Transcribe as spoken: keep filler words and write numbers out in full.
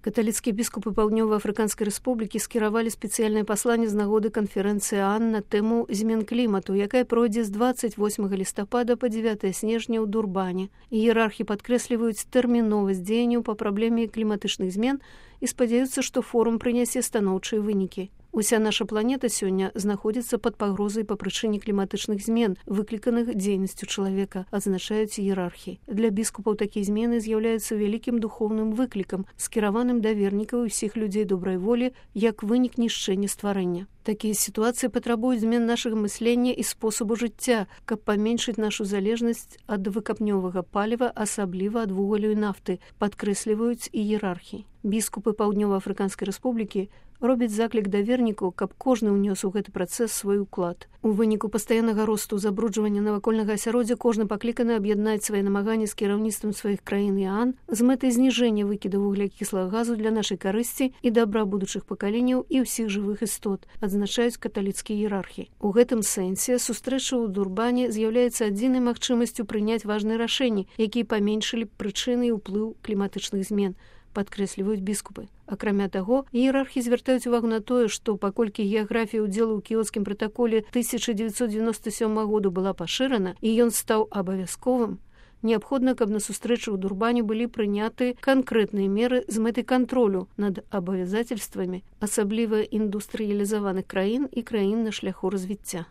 Каталіцкія біскупы Паўднёва-Афрыканскай Рэспублікі скіравалі спецыяльнае пасланне з нагоды канферэнцыі ААН на тэму змен клімату, якая пройдзе з дваццаць восьмага лістапада па дзевятае снежня ў Дурбане. Іерархі падкрэсліваюць тэрміновасць дзеянняў па праблеме кліматычных змен і спадзяюцца, што форум прынясе станоўчыя вынікі. Уся наша планета сёння знаходзіцца пад пагрозай па прычыне кліматычных змен, выкліканых дзейнасцю чалавека, адзначаюць іерархі. Для біскупаў такія змены з'яўляюцца вялікім духоўным выклікам, скіраваным да вернікаў усіх людзей добрай волі, як вынік нішчэння стварэння. Такія сітуацыі патрабуюць змен нашага мыслення і спосабу жыцця, каб паменшыць нашу залежнасць ад выкапнёвага паліва, асабліва ад вугалю і нафты, падкрэсліваюць іерархі. Біскупы Паўднёва-Афрыканскай Рэспублікі робяць заклік да вернікаў, каб кожны ўнёс у гэты працэс свой уклад. У выніку пастаяннага росту забруджвання навакольнага асяроддзя кожны пакліканы аб'яднаць свае намаганні з кіраўніцтвам сваіх краін і ААН з мэтай зніжэння выкіду вуглякіслага газу для нашай карысці і дабра будучых пакаленняў і ўсіх жывых істот, адзначаюць каталіцкія іерархі. У гэтым сэнсе сустрэча ў Дурбане з'яўляецца адзінай магчымасцю прыняць важныя рашэнні, якія паменшылі б прычыны і ўплыў кліматычных змен, падкрэсліваюць біскупы. Акрамя таго, іерархі звяртаюць увагу на тое, што паколькі геаграфія ўдзелу ў кіёцкім пратаколе тысяча дзевяцьсот дзевяноста сёмага году была пашырана і ён стаў абавязковым, неабходна, каб на сустрэчы ў Дурбане былі прыняты канкрэтныя меры з мэтай кантролю над абавязацельствамі, асабліва індустрыялізаваных краін і краін на шляху развіцця.